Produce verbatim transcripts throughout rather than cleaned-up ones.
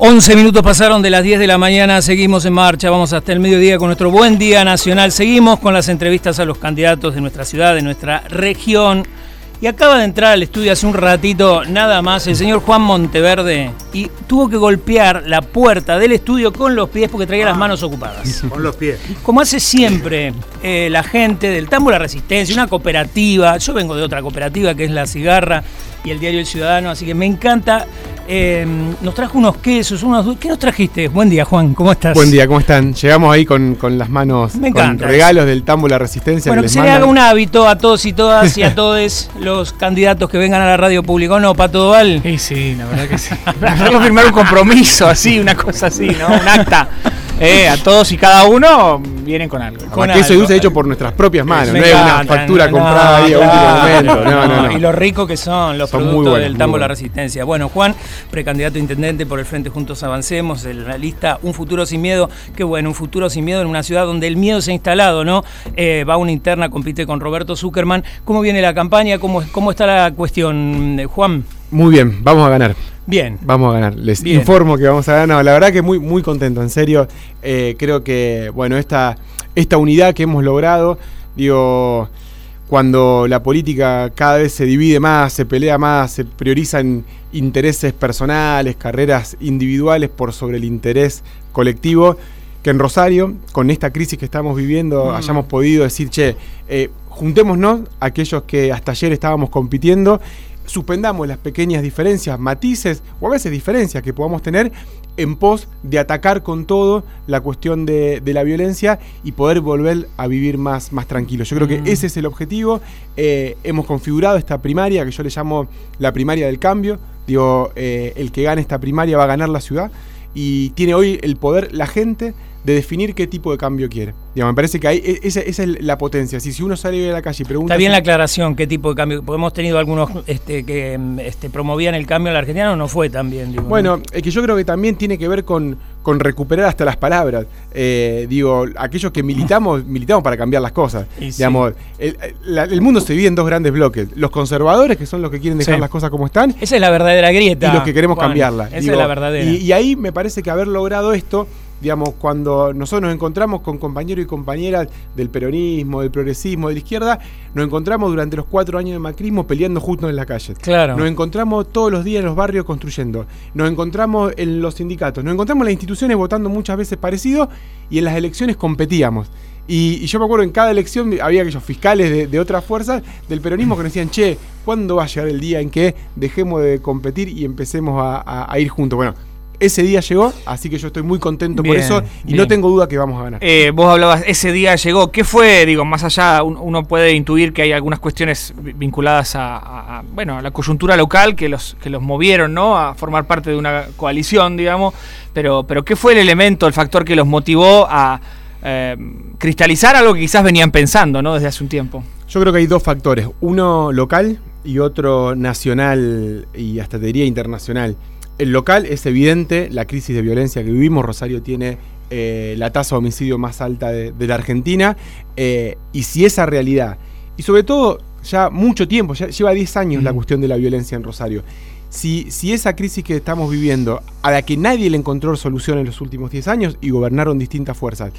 once minutos pasaron de las diez de la mañana, seguimos en marcha, vamos hasta el mediodía con nuestro Buen Día Nacional. Seguimos con las entrevistas a los candidatos de nuestra ciudad, de nuestra región. Y acaba de entrar al estudio hace un ratito, nada más, el señor Juan Monteverde, y tuvo que golpear la puerta del estudio con los pies porque traía ah, las manos ocupadas. Con los pies. Como hace siempre eh, la gente del Tambo La Resistencia, una cooperativa. Yo vengo de otra cooperativa que es La Cigarra y el Diario El Ciudadano, así que me encanta. Eh, nos trajo unos quesos, unos... ¿Qué nos trajiste? Buen día, Juan, ¿cómo estás? Buen día, ¿cómo están? Llegamos ahí con, con las manos, me con regalos eso. Del Tambo La Resistencia. Bueno, que, que se mandan. Le haga un hábito a todos y todas y a todos los candidatos que vengan a la radio pública, ¿no, Pato Doval? Sí, sí, la verdad que sí. Vamos a firmar un compromiso así, una cosa así, ¿no? Un acta. Eh, a todos y cada uno vienen con algo. Con algo. Queso dulce hecho por nuestras propias manos, me no encanta, es una factura no, comprada no, ahí a último claro, momento. No, no, no. Y lo rico que son los son productos buenos, del Tambo La Resistencia. Bueno, Juan, precandidato a intendente por el Frente Juntos Avancemos, en la lista Un Futuro Sin Miedo. Qué bueno, un futuro sin miedo en una ciudad donde el miedo se ha instalado, ¿no? Eh, va una interna, compite con Roberto Zuckerman. ¿Cómo viene la campaña? ¿Cómo, cómo está la cuestión, Juan? Muy bien, vamos a ganar. Bien. Vamos a ganar. Les bien. informo que vamos a ganar. No, la verdad que muy, muy contento, en serio. Eh, creo que, bueno, esta, esta unidad que hemos logrado, digo, cuando la política cada vez se divide más, se pelea más, se priorizan intereses personales, carreras individuales por sobre el interés colectivo, que en Rosario, con esta crisis que estamos viviendo, mm. hayamos podido decir, che, eh, juntémonos aquellos que hasta ayer estábamos compitiendo, suspendamos las pequeñas diferencias, matices o a veces diferencias que podamos tener en pos de atacar con todo la cuestión de, de la violencia y poder volver a vivir más, más tranquilos. Yo creo que mm. ese es el objetivo. Eh, hemos configurado esta primaria que yo le llamo la primaria del cambio. Digo, eh, el que gane esta primaria va a ganar la ciudad y tiene hoy el poder la gente de definir qué tipo de cambio quiere. Digamos, me parece que ahí, esa, esa es la potencia. Si, si uno sale de la calle y pregunta... Está bien si... la aclaración, qué tipo de cambio. Porque hemos tenido algunos este, que este, promovían el cambio en la Argentina, no, no fue tan bien. Digo, bueno, ¿no? Es que yo creo que también tiene que ver con, con recuperar hasta las palabras. Eh, digo, aquellos que militamos, militamos para cambiar las cosas. Y digamos, sí. el, la, el mundo se divide en dos grandes bloques. Los conservadores, que son los que quieren dejar sí. las cosas como están. Esa es la verdadera grieta. Y los que queremos Juan, cambiarla. Esa digo, es la verdadera. Y, y ahí me parece que haber logrado esto... Digamos, cuando nosotros nos encontramos con compañeros y compañeras del peronismo, del progresismo, de la izquierda, nos encontramos durante los cuatro años de macrismo peleando juntos en la calle. Claro. Nos encontramos todos los días en los barrios construyendo. Nos encontramos en los sindicatos. Nos encontramos en las instituciones votando muchas veces parecido y en las elecciones competíamos. Y, y yo me acuerdo en cada elección había aquellos fiscales de, de otras fuerzas del peronismo que nos decían, che, ¿cuándo va a llegar el día en que dejemos de competir y empecemos a, a, a ir juntos? Bueno, ese día llegó, así que yo estoy muy contento bien, por eso y bien. No tengo duda que vamos a ganar. Eh, vos hablabas, ese día llegó. ¿Qué fue? Digo, más allá, uno puede intuir que hay algunas cuestiones vinculadas a, a, a bueno, a la coyuntura local que los, que los movieron, ¿no? A formar parte de una coalición, digamos. Pero, pero ¿qué fue el elemento, el factor que los motivó a eh, cristalizar algo que quizás venían pensando, ¿no? Desde hace un tiempo. Yo creo que hay dos factores. Uno local y otro nacional y hasta te diría internacional. El local es evidente, la crisis de violencia que vivimos. Rosario tiene eh, la tasa de homicidio más alta de, de la Argentina. Eh, y si esa realidad, y sobre todo ya mucho tiempo, ya lleva diez años mm. la cuestión de la violencia en Rosario. Si, si esa crisis que estamos viviendo, a la que nadie le encontró solución en los últimos diez años y gobernaron distintas fuerzas,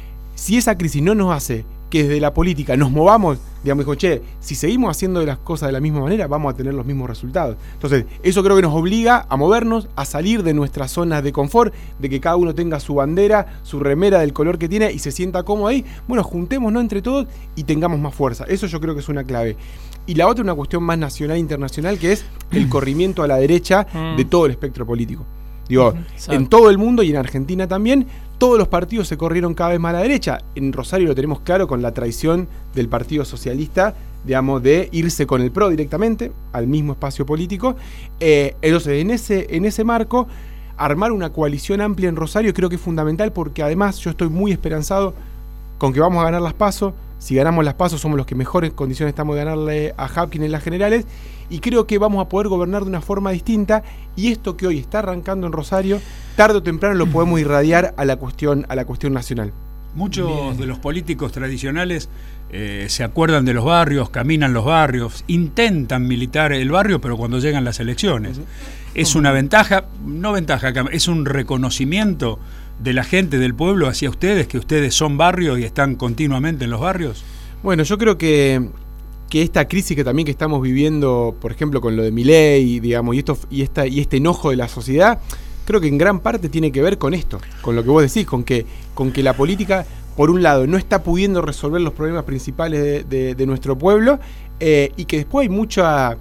si esa crisis no nos hace que desde la política nos movamos, digamos, dijo, che, si seguimos haciendo las cosas de la misma manera, vamos a tener los mismos resultados. Entonces, eso creo que nos obliga a movernos, a salir de nuestra zona de confort, de que cada uno tenga su bandera, su remera del color que tiene y se sienta cómodo ahí. Bueno, juntémonos entre todos y tengamos más fuerza. Eso yo creo que es una clave. Y la otra, una cuestión más nacional e internacional, que es el corrimiento a la derecha de todo el espectro político. Digo, exacto. En todo el mundo y en Argentina también, todos los partidos se corrieron cada vez más a la derecha. En Rosario lo tenemos claro con la traición del Partido Socialista, digamos, de irse con el P R O directamente al mismo espacio político. Eh, entonces, en ese, en ese marco, armar una coalición amplia en Rosario creo que es fundamental porque además yo estoy muy esperanzado con que vamos a ganar las PASO. Si ganamos las PASO somos los que mejores condiciones estamos de ganarle a Hapkin en las generales y creo que vamos a poder gobernar de una forma distinta y esto que hoy está arrancando en Rosario, tarde o temprano lo podemos irradiar a la cuestión, a la cuestión nacional. Muchos Bien. de los políticos tradicionales eh, se acuerdan de los barrios, caminan los barrios, intentan militar el barrio, pero cuando llegan las elecciones. Uh-huh. es una ventaja, no ventaja, es un reconocimiento de la gente, del pueblo hacia ustedes, que ustedes son barrios y están continuamente en los barrios. Bueno, yo creo que, que esta crisis que también que estamos viviendo, por ejemplo, con lo de Milei, digamos, y esto y esta y este enojo de la sociedad, creo que en gran parte tiene que ver con esto, con lo que vos decís, con que, con que la política, por un lado, no está pudiendo resolver los problemas principales de, de, de nuestro pueblo, eh, y que después hay mucha,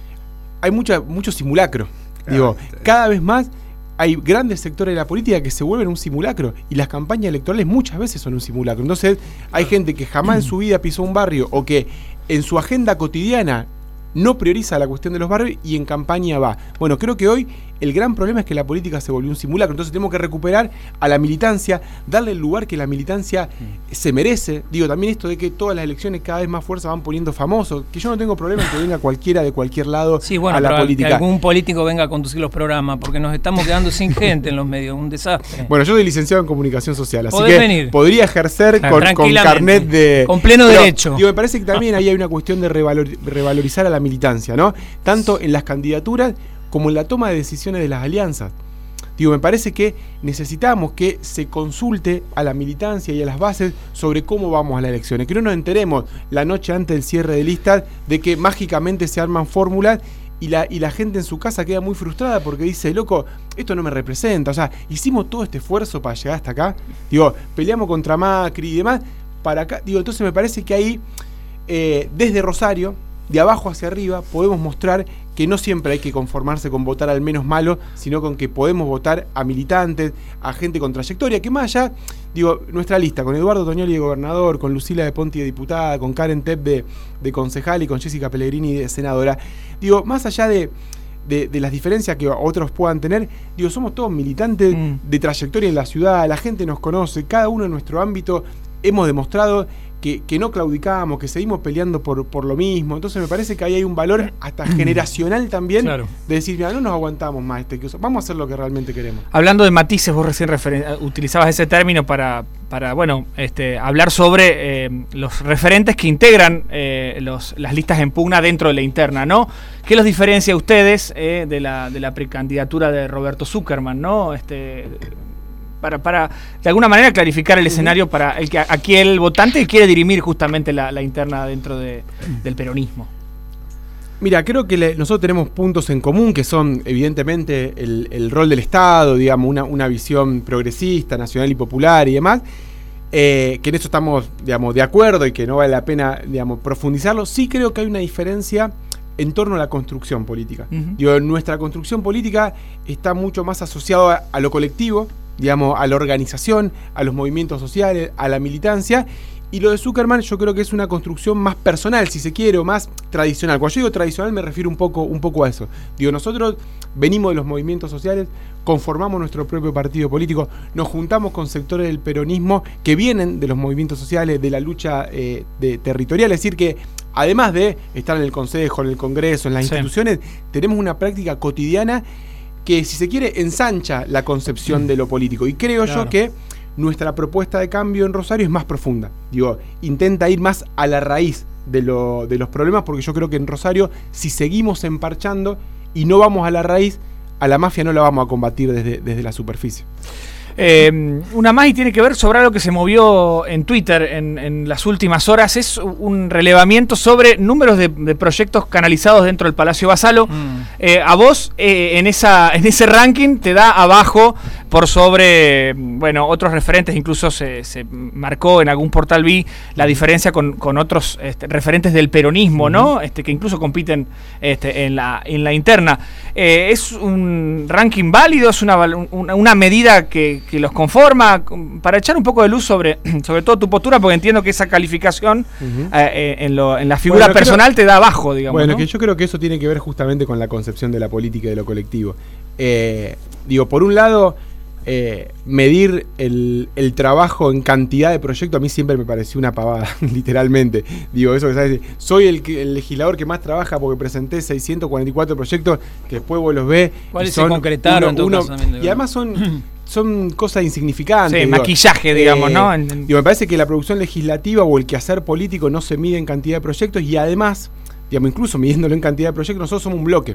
hay mucha, mucho simulacro. Digo, cada vez más hay grandes sectores de la política que se vuelven un simulacro, y las campañas electorales muchas veces son un simulacro. Entonces hay gente que jamás en su vida pisó un barrio, o que en su agenda cotidiana no prioriza la cuestión de los barrios y en campaña va. Bueno, creo que hoy el gran problema es que la política se volvió un simulacro. Entonces tenemos que recuperar a la militancia, darle el lugar que la militancia se merece. Digo, también esto de que todas las elecciones cada vez más fuerza van poniendo famosos, que yo no tengo problema en que venga cualquiera de cualquier lado sí, bueno, a la pero política. Que algún político venga a conducir los programas, porque nos estamos quedando sin gente en los medios, un desastre. Bueno, yo soy licenciado en comunicación social, así Podés que venir. podría ejercer con, con carnet de... Con pleno pero, derecho. Digo, me parece que también ahí hay una cuestión de revalor, revalorizar a la militancia, ¿no? Tanto en las candidaturas como en la toma de decisiones de las alianzas. Digo, me parece que necesitamos que se consulte a la militancia y a las bases sobre cómo vamos a las elecciones. Que no nos enteremos la noche antes del cierre de listas de que mágicamente se arman fórmulas y la, y la gente en su casa queda muy frustrada porque dice, loco, esto no me representa. O sea, hicimos todo este esfuerzo para llegar hasta acá. Digo, peleamos contra Macri y demás para acá. Digo, entonces me parece que ahí, eh, desde Rosario, de abajo hacia arriba, podemos mostrar que no siempre hay que conformarse con votar al menos malo, sino con que podemos votar a militantes, a gente con trayectoria, que más allá, digo, nuestra lista, con Eduardo Toñoli de gobernador, con Lucila de Ponti de diputada, con Karen Tepp de, de concejal y con Jessica Pellegrini de senadora, digo, más allá de, de, de las diferencias que otros puedan tener, digo, somos todos militantes mm. de trayectoria en la ciudad, la gente nos conoce, cada uno en nuestro ámbito hemos demostrado Que, que no claudicamos, que seguimos peleando por, por lo mismo. Entonces me parece que ahí hay un valor hasta generacional también, claro, de decir, mira, no nos aguantamos más este que vamos a hacer lo que realmente queremos. Hablando de matices, vos recién referen- utilizabas ese término para, para bueno, este, hablar sobre eh, los referentes que integran eh, los, las listas en pugna dentro de la interna, ¿no? ¿Qué los diferencia a ustedes eh, de la de la precandidatura de Roberto Zuckerman, ¿no? Este... Para, para, de alguna manera, clarificar el escenario para el que aquí el votante quiere dirimir justamente la, la interna dentro de, del peronismo. Mira, creo que le, nosotros tenemos puntos en común que son, evidentemente, el, el rol del Estado, digamos, una, una visión progresista, nacional y popular y demás, eh, que en eso estamos, digamos, de acuerdo y que no vale la pena, digamos, profundizarlo. Sí creo que hay una diferencia en torno a la construcción política. Uh-huh. Digo, nuestra construcción política está mucho más asociada a, a lo colectivo, digamos, a la organización, a los movimientos sociales, a la militancia, y lo de Zuckerman yo creo que es una construcción más personal, si se quiere, o más tradicional. Cuando yo digo tradicional me refiero un poco, un poco a eso. Digo, nosotros venimos de los movimientos sociales, conformamos nuestro propio partido político, nos juntamos con sectores del peronismo que vienen de los movimientos sociales, de la lucha eh, de, territorial, es decir que además de estar en el Consejo, en el Congreso, en las sí. instituciones, tenemos una práctica cotidiana que, si se quiere, ensancha la concepción de lo político. Y creo claro. yo que nuestra propuesta de cambio en Rosario es más profunda. Digo, intenta ir más a la raíz de, lo, de los problemas, porque yo creo que en Rosario, si seguimos emparchando y no vamos a la raíz, a la mafia no la vamos a combatir desde, desde la superficie. Eh, una más y tiene que ver sobre algo que se movió en Twitter en, en las últimas horas. Es un relevamiento sobre números de, de proyectos canalizados dentro del Palacio Basalo. Mm. Eh, a vos eh, en, esa, en ese ranking te da abajo por sobre, bueno, otros referentes. Incluso se, se marcó en algún portal, vi la diferencia con, con otros este, referentes del peronismo, ¿no? Este, que incluso compiten este, en, la, en la interna. Eh, ¿Es un ranking válido? ¿Es una, una, una medida que que los conforma, para echar un poco de luz sobre, sobre todo tu postura, porque entiendo que esa calificación uh-huh. eh, en, lo, en la figura bueno, personal creo, te da abajo, digamos. Bueno, ¿no? que yo creo que eso tiene que ver justamente con la concepción de la política y de lo colectivo. Eh, digo, por un lado, eh, medir el, el trabajo en cantidad de proyectos a mí siempre me pareció una pavada, literalmente. Digo, eso que sabes, soy el, el legislador que más trabaja porque presenté seiscientos cuarenta y cuatro proyectos que después vos los ves. ¿Cuáles se concretaron? Uno, uno, y además son... son cosas insignificantes. Sí, digo, maquillaje, digamos, eh, ¿no? Digo, me parece que la producción legislativa o el quehacer político no se mide en cantidad de proyectos y además, digamos, incluso midiéndolo en cantidad de proyectos, nosotros somos un bloque.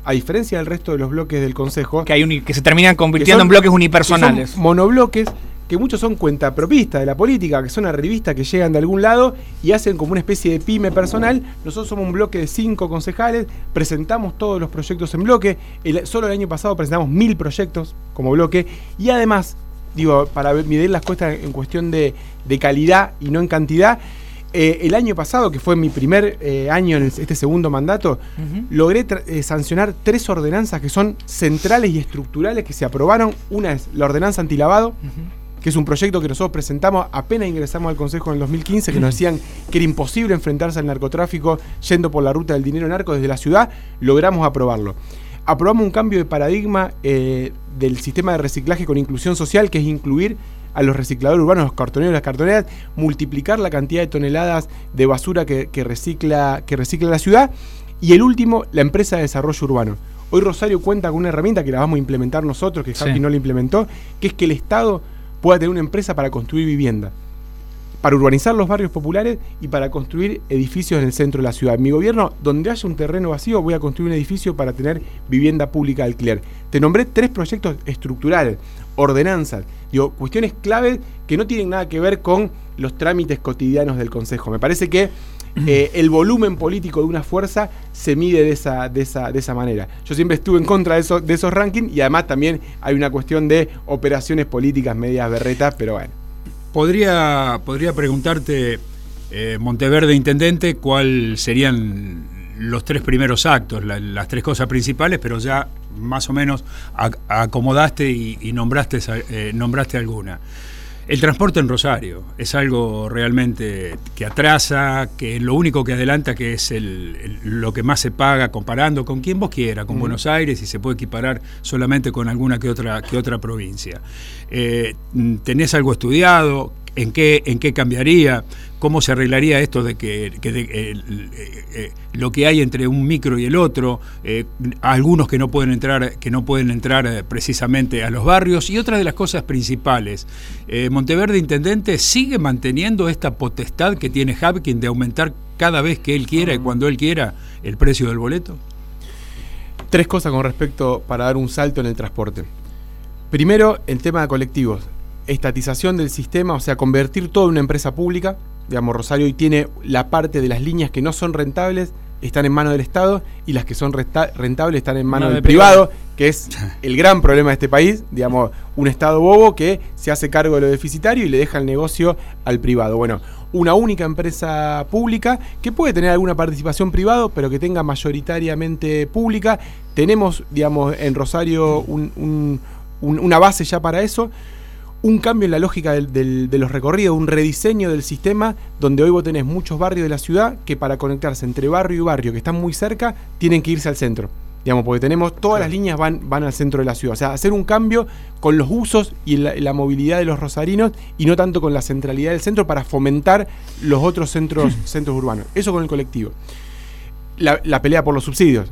a diferencia del resto de los bloques del Consejo, que, hay uni, que se terminan convirtiendo son, en bloques unipersonales. Son monobloques, que muchos son cuentapropistas de la política, que son arribistas que llegan de algún lado y hacen como una especie de pyme personal. Nosotros somos un bloque de cinco concejales, presentamos todos los proyectos en bloque. El, solo el año pasado presentamos mil proyectos como bloque, y además, digo, para medir las cuestas en cuestión de, de calidad y no en cantidad, eh, el año pasado, que fue mi primer eh, año en el, este segundo mandato, uh-huh. logré eh, sancionar tres ordenanzas que son centrales y estructurales que se aprobaron. Una es la ordenanza antilavado, uh-huh. que es un proyecto que nosotros presentamos apenas ingresamos al Consejo en el dos mil quince, que nos decían que era imposible enfrentarse al narcotráfico yendo por la ruta del dinero narco desde la ciudad. Logramos aprobarlo. Aprobamos un cambio de paradigma eh, del sistema de reciclaje con inclusión social, que es incluir a los recicladores urbanos, los cartoneros y las cartoneras, multiplicar la cantidad de toneladas de basura que, que, recicla, que recicla la ciudad. Y el último, la empresa de desarrollo urbano. Hoy Rosario cuenta con una herramienta que la vamos a implementar nosotros, que Javi sí. no la implementó, que es que el Estado pueda tener una empresa para construir vivienda, para urbanizar los barrios populares y para construir edificios en el centro de la ciudad. En mi gobierno, donde haya un terreno vacío, voy a construir un edificio para tener vivienda pública de alquiler. Te nombré tres proyectos estructurales, ordenanzas, digo, cuestiones claves que no tienen nada que ver con los trámites cotidianos del Consejo. Me parece que eh, el volumen político de una fuerza se mide de esa, de esa, de esa manera. Yo siempre estuve en contra de, eso, de esos rankings, y además también hay una cuestión de operaciones políticas medias berretas, pero bueno. Podría, podría preguntarte, eh, Monteverde Intendente, cuáles serían los tres primeros actos, la, las tres cosas principales, pero ya más o menos a, acomodaste y, y nombraste, eh, nombraste alguna. El transporte en Rosario es algo realmente que atrasa, que lo único que adelanta, que es el, el, lo que más se paga comparando con quien vos quiera, con mm. Buenos Aires, y se puede equiparar solamente con alguna que otra, que otra provincia. Eh, ¿Tenés algo estudiado? ¿En qué, en qué cambiaría? ¿Cómo se arreglaría esto de que, que de, eh, eh, eh, lo que hay entre un micro y el otro? Eh, algunos que no pueden entrar, que no pueden entrar eh, precisamente a los barrios. Y otra de las cosas principales, eh, Monteverde Intendente sigue manteniendo esta potestad que tiene Habkin de aumentar cada vez que él quiera y cuando él quiera el precio del boleto. Tres cosas con respecto para dar un salto en el transporte. Primero, el tema de colectivos. Estatización del sistema, o sea, convertir todo en una empresa pública. Digamos, Rosario hoy tiene la parte de las líneas que no son rentables, están en manos del Estado, y las que son renta- rentables están en manos no, del privado, privado, que es el gran problema de este país. Digamos, un Estado bobo que se hace cargo de lo deficitario y le deja el negocio al privado. Bueno, una única empresa pública que puede tener alguna participación privada, pero que tenga mayoritariamente pública. Tenemos, digamos, en Rosario un, un, un, una base ya para eso. Un cambio en la lógica del, del, de los recorridos, un rediseño del sistema, donde hoy vos tenés muchos barrios de la ciudad que para conectarse entre barrio y barrio que están muy cerca, tienen que irse al centro. Digamos, porque tenemos, todas las líneas van, van al centro de la ciudad. O sea, hacer un cambio con los usos y la, la movilidad de los rosarinos, y no tanto con la centralidad del centro para fomentar los otros centros, centros urbanos. Eso con el colectivo. La, la pelea por los subsidios.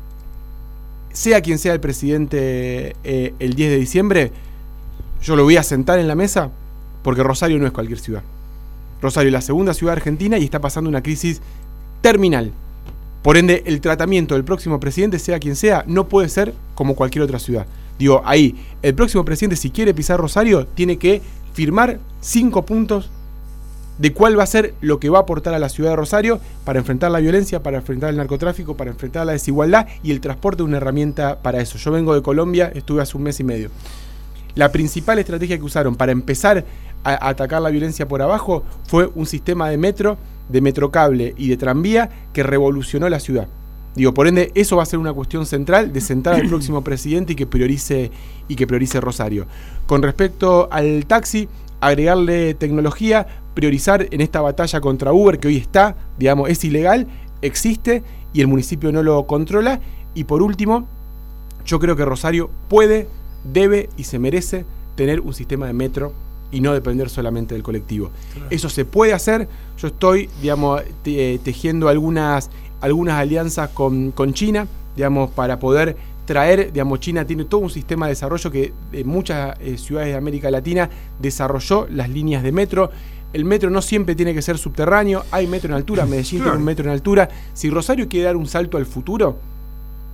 Sea quien sea el presidente eh, el diez de diciembre, yo lo voy a sentar en la mesa, porque Rosario no es cualquier ciudad. Rosario es la segunda ciudad argentina y está pasando una crisis terminal. Por ende, el tratamiento del próximo presidente, sea quien sea, no puede ser como cualquier otra ciudad. Digo, ahí, el próximo presidente, si quiere pisar Rosario, tiene que firmar cinco puntos de cuál va a ser lo que va a aportar a la ciudad de Rosario para enfrentar la violencia, para enfrentar el narcotráfico, para enfrentar la desigualdad, y el transporte es una herramienta para eso. Yo vengo de Colombia, estuve hace un mes y medio. La principal estrategia que usaron para empezar a atacar la violencia por abajo fue un sistema de metro, de metrocable y de tranvía que revolucionó la ciudad. Digo, por ende, eso va a ser una cuestión central de sentar al próximo presidente y que priorice y que priorice Rosario. Con respecto al taxi, agregarle tecnología, priorizar en esta batalla contra Uber, que hoy está, digamos, es ilegal, existe y el municipio no lo controla. Y por último, yo creo que Rosario puede, debe y se merece tener un sistema de metro y no depender solamente del colectivo. Claro. Eso se puede hacer. Yo estoy, digamos, te, tejiendo algunas, algunas alianzas con, con China, digamos, para poder traer, digamos, China tiene todo un sistema de desarrollo que en muchas eh, ciudades de América Latina desarrolló las líneas de metro. El metro no siempre tiene que ser subterráneo, hay metro en altura, Medellín claro. tiene un metro en altura. Si Rosario quiere dar un salto al futuro,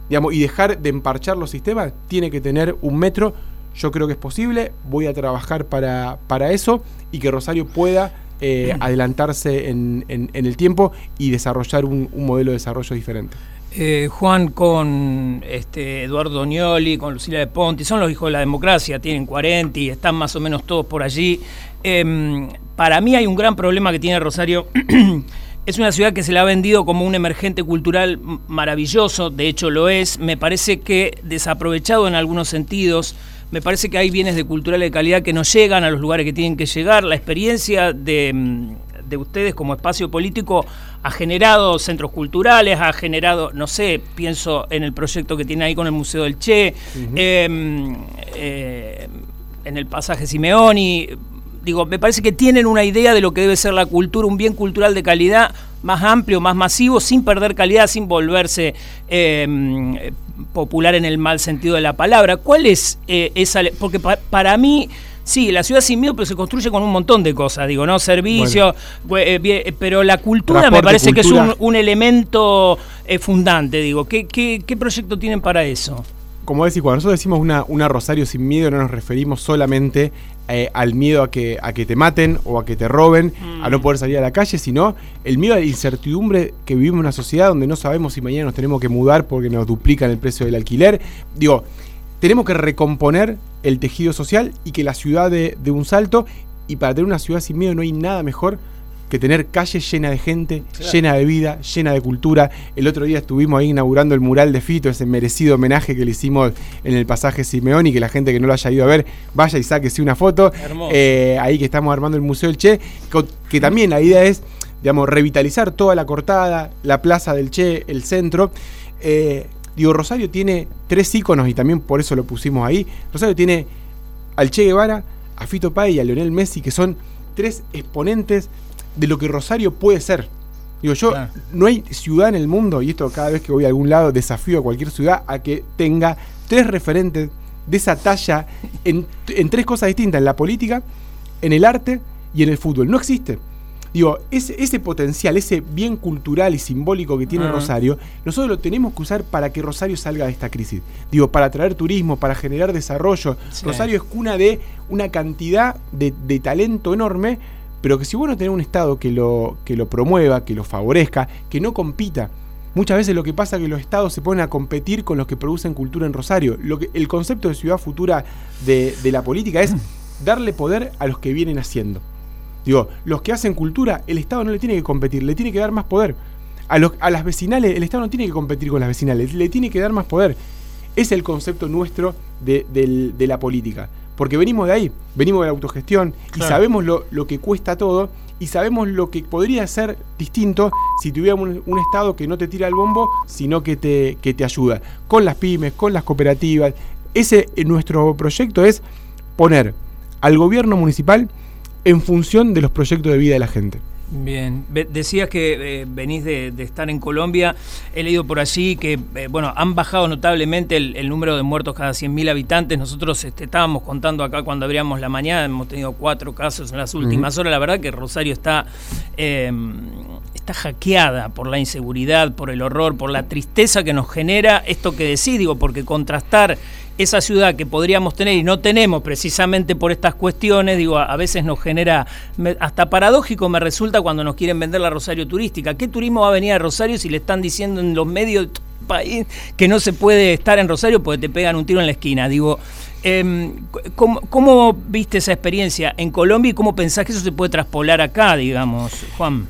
digamos, y dejar de emparchar los sistemas, tiene que tener un metro. Yo creo que es posible, voy a trabajar para, para eso y que Rosario pueda eh, adelantarse en, en, en el tiempo y desarrollar un, un modelo de desarrollo diferente. Eh, Juan, con este Eduardo Ognoli, con Lucila de Ponti, son los hijos de la democracia, tienen cuarenta y están más o menos todos por allí. Eh, para mí hay un gran problema que tiene Rosario. Es una ciudad que se la ha vendido como un emergente cultural maravilloso, de hecho lo es. Me parece que desaprovechado en algunos sentidos. Me parece que hay bienes de cultural de calidad que no llegan a los lugares que tienen que llegar. La experiencia de, de ustedes como espacio político ha generado centros culturales, ha generado, no sé, pienso en el proyecto que tiene ahí con el Museo del Che, uh-huh. eh, eh, en el pasaje Simeoni. Digo, me parece que tienen una idea de lo que debe ser la cultura, un bien cultural de calidad más amplio, más masivo, sin perder calidad, sin volverse eh, popular en el mal sentido de la palabra. ¿Cuál es eh, esa? Porque pa, para mí, sí, la ciudad sin miedo, pero se construye con un montón de cosas, digo, ¿no? Servicios, bueno. eh, eh, pero la cultura Transporte, me parece cultura. que es un, un elemento eh, fundante, digo. ¿Qué, qué, ¿Qué proyecto tienen para eso? Como decís, cuando nosotros decimos una, una Rosario sin miedo, no nos referimos solamente eh, al miedo a que, a que te maten o a que te roben, mm. a no poder salir a la calle, sino el miedo a la incertidumbre que vivimos en una sociedad donde no sabemos si mañana nos tenemos que mudar porque nos duplican el precio del alquiler. Digo, tenemos que recomponer el tejido social y que la ciudad dé de, de un salto, y para tener una ciudad sin miedo no hay nada mejor que tener calles llenas de gente, claro. llena de vida, llena de cultura. El otro día estuvimos ahí inaugurando el mural de Fito, ese merecido homenaje que le hicimos en el pasaje Simeoni, que la gente que no lo haya ido a ver, vaya y sáquese una foto. Eh, ahí que estamos armando el Museo del Che, que, que también la idea es, digamos, revitalizar toda la Cortada, la plaza del Che, el centro. Eh, digo, Rosario tiene tres íconos y también por eso lo pusimos ahí. Rosario tiene al Che Guevara, a Fito Páez y a Lionel Messi, que son tres exponentes de lo que Rosario puede ser. Digo, yo, claro. no hay ciudad en el mundo, y esto cada vez que voy a algún lado desafío a cualquier ciudad a que tenga tres referentes de esa talla en, en tres cosas distintas: en la política, en el arte y en el fútbol. No existe. Digo, ese, ese potencial, ese bien cultural y simbólico que tiene uh-huh. Rosario, nosotros lo tenemos que usar para que Rosario salga de esta crisis. Digo, para atraer turismo, para generar desarrollo. Sí. Rosario es cuna de una cantidad de, de talento enorme, pero que si vos no tenés un Estado que lo, que lo promueva, que lo favorezca, que no compita. Muchas veces lo que pasa es que los Estados se ponen a competir con los que producen cultura en Rosario. Lo que, el concepto de ciudad futura de, de la política es darle poder a los que vienen haciendo. Digo, los que hacen cultura, el Estado no le tiene que competir, le tiene que dar más poder. A, los, a las vecinales, el Estado no tiene que competir con las vecinales, le tiene que dar más poder. Es el concepto nuestro de, de, de la política. Porque venimos de ahí, venimos de la autogestión, claro. y sabemos lo, lo que cuesta todo, y sabemos lo que podría ser distinto si tuviéramos un, un Estado que no te tira el bombo, sino que te, que te ayuda. Con las pymes, con las cooperativas. Ese, nuestro proyecto es poner al gobierno municipal en función de los proyectos de vida de la gente. Bien, decías que eh, venís de, de estar en Colombia. He leído por allí que eh, bueno, han bajado notablemente el, el número de muertos cada cien mil habitantes. Nosotros este, estábamos contando acá cuando abríamos la mañana, hemos tenido cuatro casos en las últimas uh-huh. horas. La verdad que Rosario está, eh, está hackeada por la inseguridad, por el horror, por la tristeza que nos genera esto que decís, digo, porque contrastar esa ciudad que podríamos tener y no tenemos precisamente por estas cuestiones, digo, a, a veces nos genera, me, hasta paradójico me resulta cuando nos quieren vender la Rosario turística. ¿Qué turismo va a venir a Rosario si le están diciendo en los medios del país que no se puede estar en Rosario porque te pegan un tiro en la esquina? Digo, eh, ¿cómo, ¿cómo viste esa experiencia en Colombia y cómo pensás que eso se puede traspolar acá, digamos, Juan?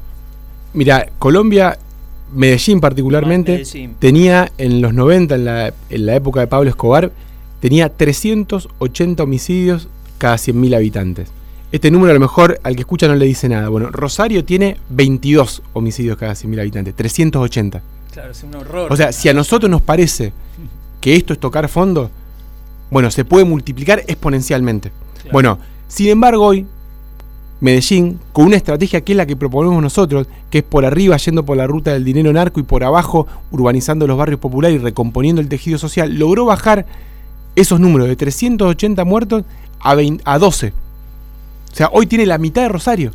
Mira, Colombia... Medellín particularmente, Medellín. tenía en los noventa, en la, en la época de Pablo Escobar, tenía trescientos ochenta homicidios cada cien mil habitantes. Este número a lo mejor al que escucha no le dice nada. Bueno, Rosario tiene veintidós homicidios cada cien mil habitantes, trescientos ochenta. Claro, es un horror. O sea, si a nosotros nos parece que esto es tocar fondo, bueno, se puede multiplicar exponencialmente. Claro. Bueno, sin embargo hoy, Medellín, con una estrategia que es la que proponemos nosotros, que es por arriba yendo por la ruta del dinero narco y por abajo urbanizando los barrios populares y recomponiendo el tejido social, logró bajar esos números de trescientos ochenta muertos a, veinte, a doce. O sea, hoy tiene la mitad de Rosario.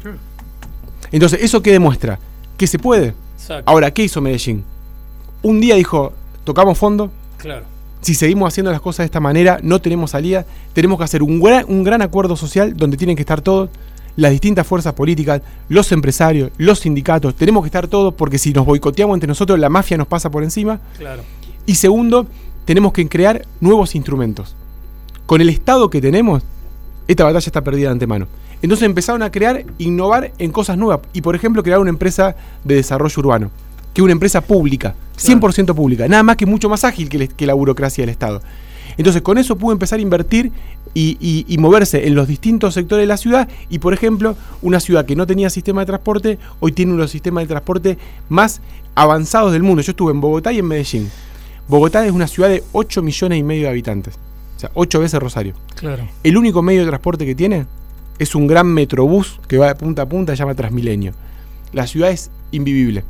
Entonces, ¿eso qué demuestra? Que se puede. Exacto. Ahora, ¿qué hizo Medellín? Un día dijo, tocamos fondo. Claro. Si seguimos haciendo las cosas de esta manera, no tenemos salida. Tenemos que hacer un gran, un gran acuerdo social donde tienen que estar todos, las distintas fuerzas políticas, los empresarios, los sindicatos. Tenemos que estar todos porque si nos boicoteamos entre nosotros, la mafia nos pasa por encima. Claro. Y segundo, tenemos que crear nuevos instrumentos. Con el Estado que tenemos, esta batalla está perdida de antemano. Entonces empezaron a crear, innovar en cosas nuevas. Y por ejemplo, crear una empresa de desarrollo urbano, que es una empresa pública, cien por ciento pública, nada más que mucho más ágil que, le, que la burocracia del Estado. Entonces con eso pudo empezar a invertir y, y, y moverse en los distintos sectores de la ciudad. Y por ejemplo, una ciudad que no tenía sistema de transporte, hoy tiene uno de los sistemas de transporte más avanzados del mundo. Yo estuve en Bogotá y en Medellín. Bogotá es una ciudad de ocho millones y medio de habitantes, o sea, ocho veces Rosario. Claro. El único medio de transporte que tiene es un gran metrobús que va de punta a punta, se llama Transmilenio. La ciudad es invivible.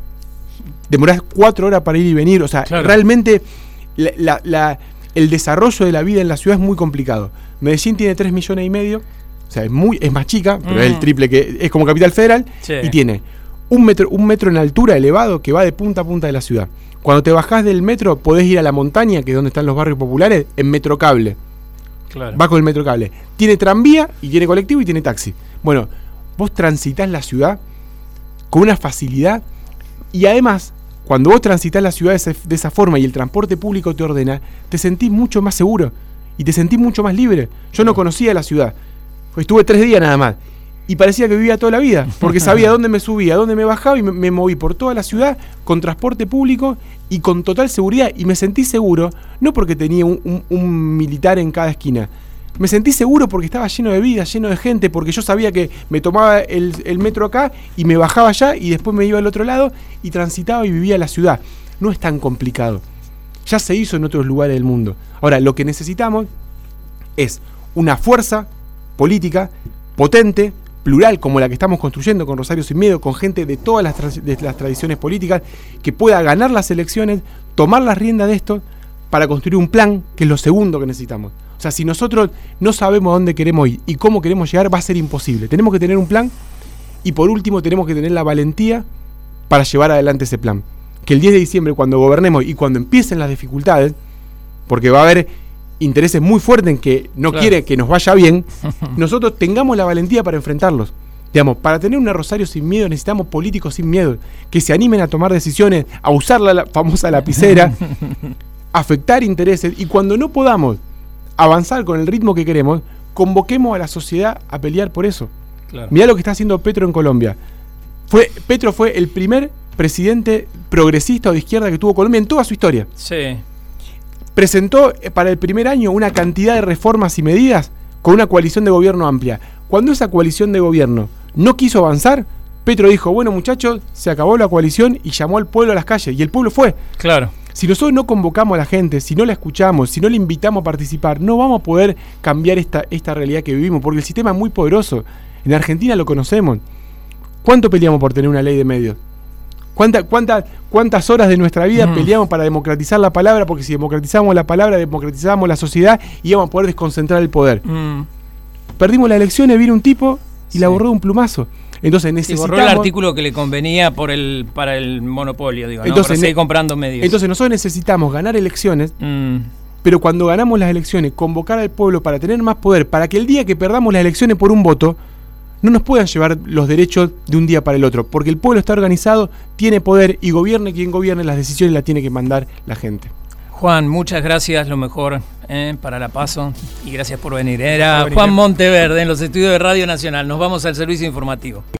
Demorás cuatro horas para ir y venir, o sea, claro. realmente la, la, la, el desarrollo de la vida en la ciudad es muy complicado. Medellín tiene tres millones y medio, o sea, es, muy, es más chica, pero mm. es el triple que es como Capital Federal, sí. y tiene un metro, un metro en altura elevado que va de punta a punta de la ciudad. Cuando te bajás del metro, podés ir a la montaña, que es donde están los barrios populares, en Metrocable. Claro. Va con el Metrocable. Tiene tranvía, y tiene colectivo, y tiene taxi. Bueno, vos transitás la ciudad con una facilidad, y además, cuando vos transitas la ciudad de, ese, de esa forma y el transporte público te ordena, te sentís mucho más seguro, y te sentís mucho más libre. Yo no conocía la ciudad, estuve tres días nada más, y parecía que vivía toda la vida, porque sabía dónde me subía, dónde me bajaba, y me, me moví por toda la ciudad con transporte público y con total seguridad, y me sentí seguro, no porque tenía un, un, un militar en cada esquina, me sentí seguro porque estaba lleno de vida, lleno de gente, porque yo sabía que me tomaba el, el metro acá y me bajaba allá y después me iba al otro lado y transitaba y vivía la ciudad. No es tan complicado, ya se hizo en otros lugares del mundo. Ahora, lo que necesitamos es una fuerza política potente, plural, como la que estamos construyendo con Rosario Sin Miedo, con gente de todas las, tra- de las tradiciones políticas, que pueda ganar las elecciones, tomar las riendas de esto para construir un plan, que es lo segundo que necesitamos. O sea, si nosotros no sabemos a dónde queremos ir y cómo queremos llegar, va a ser imposible. Tenemos que tener un plan y por último tenemos que tener la valentía para llevar adelante ese plan. Que el diez de diciembre, cuando gobernemos y cuando empiecen las dificultades, porque va a haber intereses muy fuertes en que no claro. quiere que nos vaya bien, nosotros tengamos la valentía para enfrentarlos. Digamos, para tener una Rosario sin miedo necesitamos políticos sin miedo, que se animen a tomar decisiones, a usar la, la famosa lapicera, afectar intereses, y cuando no podamos avanzar con el ritmo que queremos, convoquemos a la sociedad a pelear por eso. Claro. Mirá lo que está haciendo Petro en Colombia. Fue, Petro fue el primer presidente progresista o de izquierda que tuvo Colombia en toda su historia. Sí. Presentó para el primer año una cantidad de reformas y medidas con una coalición de gobierno amplia. Cuando esa coalición de gobierno no quiso avanzar, Petro dijo, bueno muchachos, se acabó la coalición, y llamó al pueblo a las calles, y el pueblo fue. Claro. Si nosotros no convocamos a la gente, si no la escuchamos, si no la invitamos a participar, no vamos a poder cambiar esta, esta realidad que vivimos, porque el sistema es muy poderoso. En Argentina lo conocemos. ¿Cuánto peleamos por tener una ley de medios? ¿Cuánta, cuánta, ¿Cuántas horas de nuestra vida mm. peleamos para democratizar la palabra? Porque si democratizamos la palabra, democratizamos la sociedad y íbamos a poder desconcentrar el poder. Mm. Perdimos las elecciones, vino un tipo y sí. la borró de un plumazo. Entonces necesitamos... Sí, borró el artículo que le convenía por el, para el monopolio, digo, entonces, ¿no? Para seguir comprando medios. Entonces nosotros necesitamos ganar elecciones, mm. pero cuando ganamos las elecciones, convocar al pueblo para tener más poder, para que el día que perdamos las elecciones por un voto, no nos puedan llevar los derechos de un día para el otro, porque el pueblo está organizado, tiene poder, y gobierne quien gobierne, las decisiones las tiene que mandar la gente. Juan, muchas gracias, lo mejor eh, para la Paso, y gracias por venir. Era Juan Monteverde en los estudios de Radio Nacional. Nos vamos al servicio informativo.